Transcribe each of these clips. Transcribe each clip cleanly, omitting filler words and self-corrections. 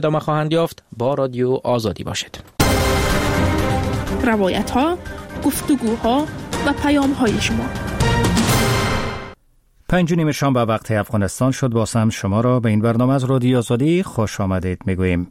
ادامه خواهند یافت. با رادیو آزادی باشید. روایت ها، گفتگوها و پیام های شما. 5:30 شام به وقت افغانستان شد. باسم شما را به این برنامه از رادیو آزادی خوش آمدید میگوییم.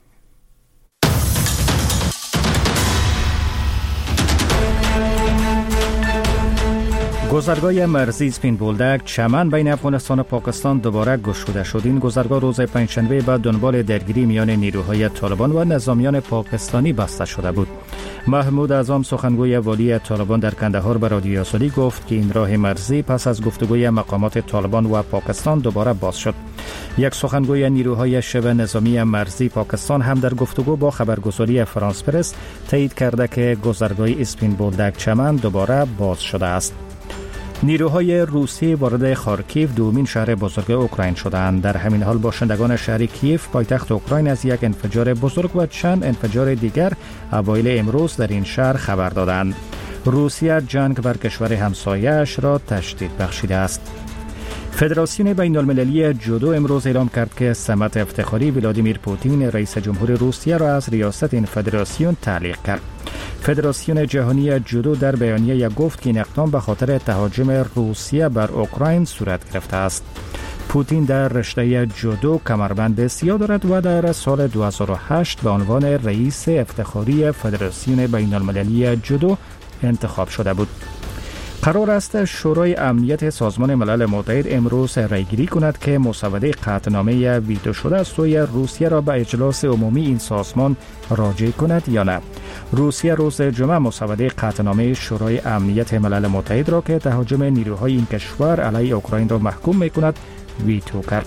گذرگاه مرزی اسپین بولدک چمن بین افغانستان و پاکستان دوباره گشوده شد. این گذرگاه روز پنجشنبه بعد دنبال درگیری میان نیروهای طالبان و نظامیان پاکستانی بسته شده بود. محمود اعظم سخنگوی والی طالبان در کندهار به رادیو آزادی گفت که این راه مرزی پس از گفتگوی مقامات طالبان و پاکستان دوباره باز شد. یک سخنگوی نیروهای شبه نظامی مرزی پاکستان هم در گفتگو با خبرگزاری فرانس پرس تایید کرده که گذرگاه اسپین بولدک چمن دوباره باز شده است. نیروهای روسی وارد خارکیف دومین شهر بزرگ اوکراین شدند. در همین حال باشندگان شهر کیف پایتخت اوکراین از یک انفجار بزرگ و چند انفجار دیگر اوایل امروز در این شهر خبر دادند. روسیه جنگ بر کشور همسایه‌اش را تشدید بخشیده است. فدراسیون بین المللی جودو امروز اعلام کرد که سمت افتخاری ولادیمیر پوتین رئیس جمهور روسیه را از ریاست این فدراسیون تعلیق کرد. فدراسیون جهانی جودو در بیانیه گفت که این اقدام به خاطر تهاجم روسیه بر اوکراین صورت گرفته است. پوتین در رشته جودو کمربند سیاه دارد و در سال 2008 به عنوان رئیس افتخاری فدراسیون بین المللی جودو انتخاب شده بود. قرار است شورای امنیت سازمان ملل متحد امروز رایگیری کند که مسوده قطعنامه ویتو شده از سوی روسیه را به اجلاس عمومی این سازمان راجع کند یا نه. روسیه روز جمعه مسوده قطعنامه شورای امنیت ملل متحد را که تهاجم نیروهای این کشور علیه اوکراین را محکوم می‌کند ویتو کرد.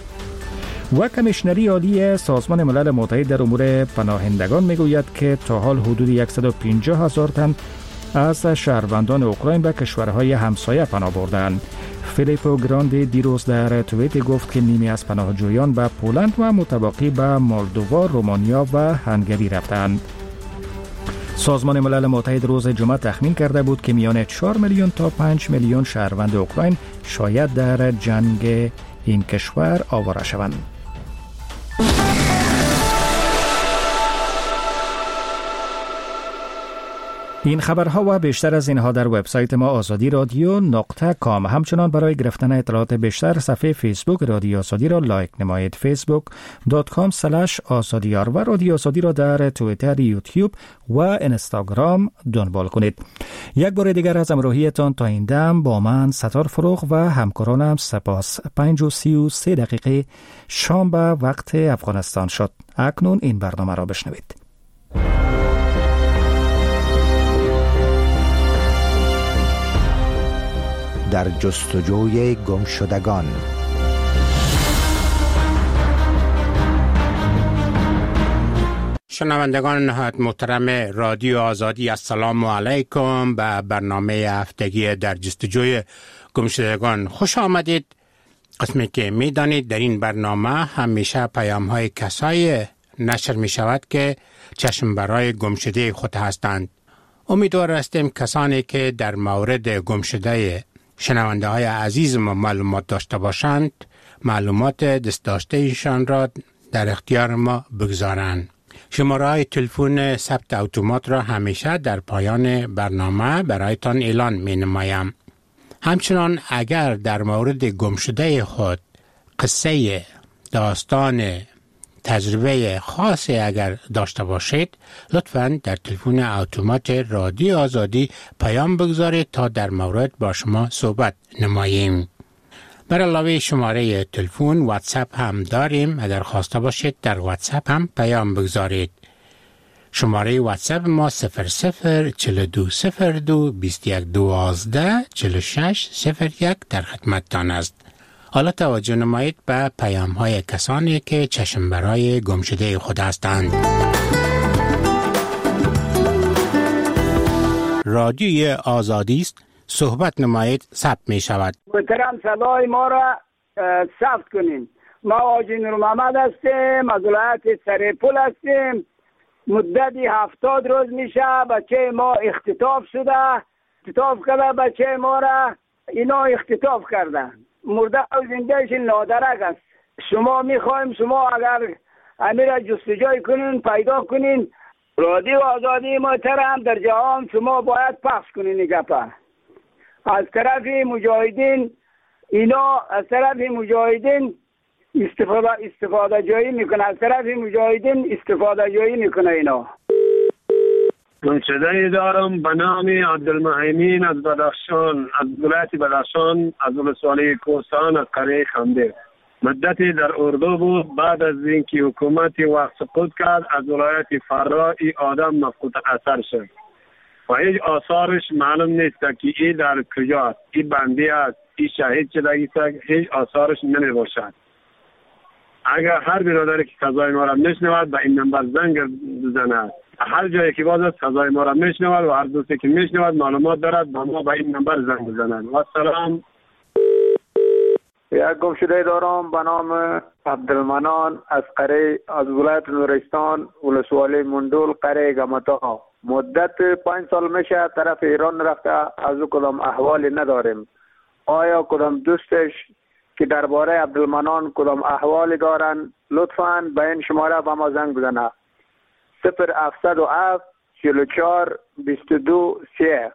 و کمیشنری عالی سازمان ملل متحد در امور پناهندگان میگوید که تا حال حدود 150,000 تن از شهروندان اوکراین به کشورهای همسایه پناه بردند. فیلیپو گراندی دیروز در توییت گفت که نیمی از پناهجویان به پولند و متبقی به مولدووا، رومانیا و هنگری رفتند. سازمان ملل متحد روز جمعه تخمین کرده بود که میان 4 میلیون تا 5 میلیون شهروند اوکراین شاید در جنگ این کشور آواره شوند. این خبرها و بیشتر از اینها در وبسایت ما آزادی رادیو .com. همچنان برای گرفتن اطلاعات بیشتر صفحه فیسبوک رادیو آزادی را لایک نمایید. facebook.com/azadiyar و رادیو آزادی را در توییتر، یوتیوب و اینستاگرام دنبال کنید. یک بار دیگر از همراهیتان تا این دم با من ستار فروغ و همکارانم سپاس. 5:33 دقیقه شام به وقت افغانستان شد. اکنون این برنامه را بشنوید. در جستجوی گمشدگان. شنوندگان نهایت محترم رادیو آزادی، السلام علیکم. به برنامه هفتگی در جستجوی گمشدگان خوش آمدید. قسمی که می دانید در این برنامه همیشه پیام های کسایی نشر می شود که چشم برای گمشده خود هستند. امیدوار هستیم کسانی که در مورد گمشده شنونده های عزیز ما معلومات داشته باشند معلومات دست داشته ایشان را در اختیار ما بگذارند. شماره های تلفن ثبت اتومات را همیشه در پایان برنامه برایتان اعلان می نمایم. همچنان اگر در مورد گمشده خود قصه، داستان، تجربه خاصی اگر داشته باشید لطفاً در تلفن اتومات رادیو آزادی پیام بگذارید تا در مورد با شما صحبت نماییم. بر علاوه شماره تلفن واتساپ هم داریم. اگر خواسته باشید در واتساپ هم پیام بگذارید. شماره واتساپ ما 00420221124601 در خدمتتان است. حالا توجه نمایید به پیام های کسانی که چشم برای گمشده خود هستند. رادیوی آزادی است. صحبت نمایید ثبت می شود. محترم صدای ما را ثبت کنین. ما آجی نور محمد هستیم، از ولایت سریپول هستیم. مدتی 70 روز میشه بچه ما اختطاف شده. اختطاف کرده بچه ما را، اینا اختطاف کردن. مرده و زندهش نادرک است. شما میخوایم شما اگر امیر جستجوی کنین، پیدا کنین. رادیو آزادی محترم در جهان شما باید پخش کنین این گپه. از طرف مجاهدین اینا از طرف مجاهدین استفاده جایی میکنه، از طرف مجاهدین استفاده جایی میکنه اینا. من صدایی دارم به نام عبدالمهیمین از بدخشان، از ولایت بدخشان، از ولسوالی کوهستان، از قریه خنده. مدتی در اردو بود. بعد از اینکه حکومتی وقت سقوط کرد از ولایت فرا این آدم مفقود اثر شد و هیچ آثارش معلوم نیست که این در کجاست، این بندی است، این شهید شدگی است، هیچ آثارش نمی باشد. اگر هر برادری که صدای ما را میشنود به این نمبر زنگ بزند، هر جایی که باز است صدای ما را میشنود و هر دوستی که میشنود معلومات دارد با ما به این نمبر زنگ بزنند. و سلام. یک گمشده دارم به نام عبدالمنان از قریه، از ولایت نورستان، ولسوالی مندول، قریه گمتا. مدت 5 سال میشه طرف ایران رفته، از او کدام احوالی نداریم. آیا کدام دوستش که درباره عبدالمنان کدام احوالی دارن لطفاً به این شماره به ما زنگ بزنه. 0707 44 22 3.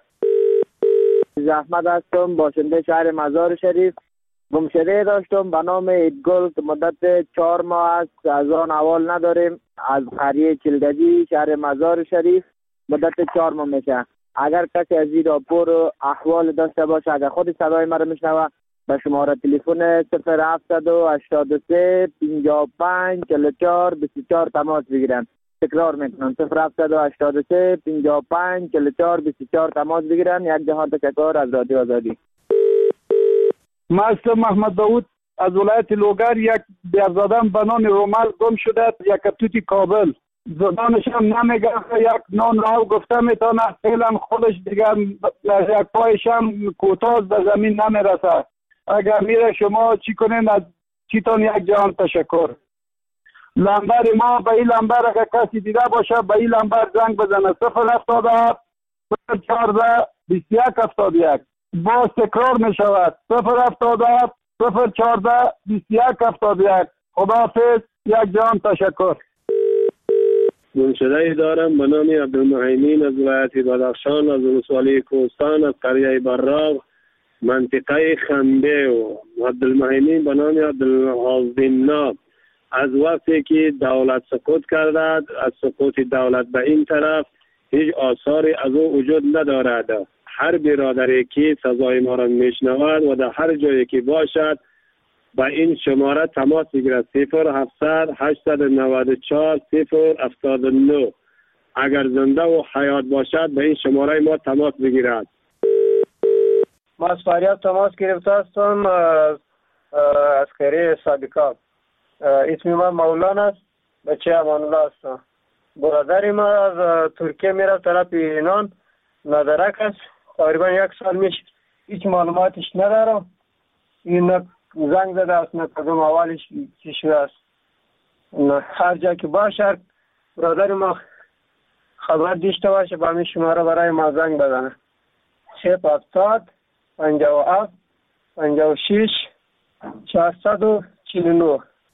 احمد هستم، باشنده شهر مزار شریف. گمشده داشتم به نام ایدگل که مدت 4 ماه است از آن احوال نداریم. از قریه چلگجی شهر مزار شریف مدت 4 ماه میشه. اگر کسی از این راپور احوال داشته باشه، اگر خود صدای مرا میشنوه، به شماره تلفن 0783 55 44 24 تماس بگیرن. تکرار میکنم 0783 55 44 24 تماس بگیرن. یک جهان تشکر از رادیو آزادی. من هستم محمد داود از ولایت لوگر. یک بیارزادم به نام رومل گم شده، یک کبتوتی کابل. زبانش هم نمیگه، یک نان راو گفته میتونه، فعلا خودش دیگر یک پایش هم کوتاست به زمین نمیرسه. اگر میره شما چی کنین؟ از چیتون یک جهان تشکر. لمبر ما به این لمبر اگر کسی دیده باشه به این لمبر زنگ بزنه 077 14 21 71. باز تکرار می شود 077 014 21 71. خداحافظ، یک جهان تشکر. منشده دارم به نام عبدالمهیمین از ولایت بدخشان، از ولسوالی کوهستان، از قریه براغ، منطقه خنده. و عبدالمهیمین به نام عبدالحازمنا. از وقتی که دولت سقوط کرده، از سقوط دولت به این طرف هیچ آثاری از او وجود ندارد. هر برادری که صدای ما را میشنود و در هر جایی که باشد با این شماره تماس بگیرد 0700 894 079. اگر زنده و حیات باشد به این شماره ما تماس بگیرد. ما از فریاد تماس گرفته هستم از قریه صادقات. اسم من مولانا است، بچه امان الله هستم. برادری ما از ترکیه میره طرف ایران، ندرک است، تقریبا 1 سال میشه. هیچ معلوماتش ندارم. این زنگ زده است، نه کدوم اولش چی شده است. هر جا که باشه برادر ما خبر داشته باشه با همین شماره برای ما زنگ بزنه. 070 57 56 449.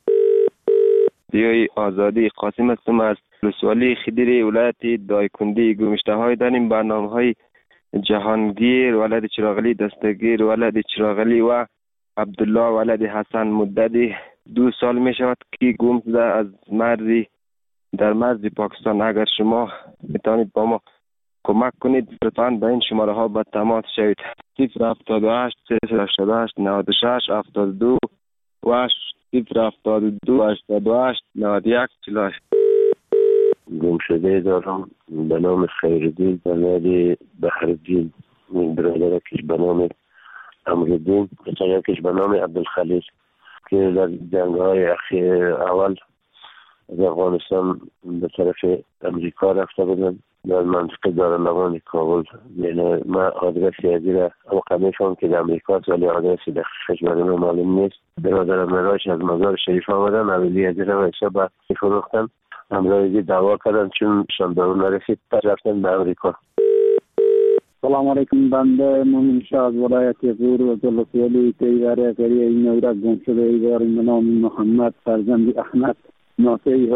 دیوی آزادی قاسم هستم از ولسوالی خدیری ولایت دایکندی. گمشته های داریم برنامه های جهانگیر ولد چراغلی دستگیر ولد چراغلی و عبدالله ولد حسن. مدتی 2 سال می شود که گم شده از مرزی در مرز پاکستان. اگر شما میتونید با ما کمک کنید لطفاً به این شماره ها با تماس شوید. 078 388 96 72 و 072 88 91 48. گمشده دارم به نام خیردین بنادی بحردین. من برادر کش به نام امردین، بچه کش به نام عبدالخلیل که در جنگ های اول از افغانستان به طرف امریکا رفته بودن در منطقه دارالنوان کابل. یعنی من آدرسی ازیره اما قمیشم که در امریکا است ولی آدرسی دقیقش برای من معلوم نیست. برادرم مراش از مزار شریف آمدن، اولی ازیره و حساب فروختن، امرایزی دعوا کردن چون شاندارو نرسید پس رفتن به امریکا. سلام علیکم. بنده مومن شاه از ولایت غور و ولسوالی تیواره قریه این نوره گم شده داریم به نام محمد فرزند احمد ناصری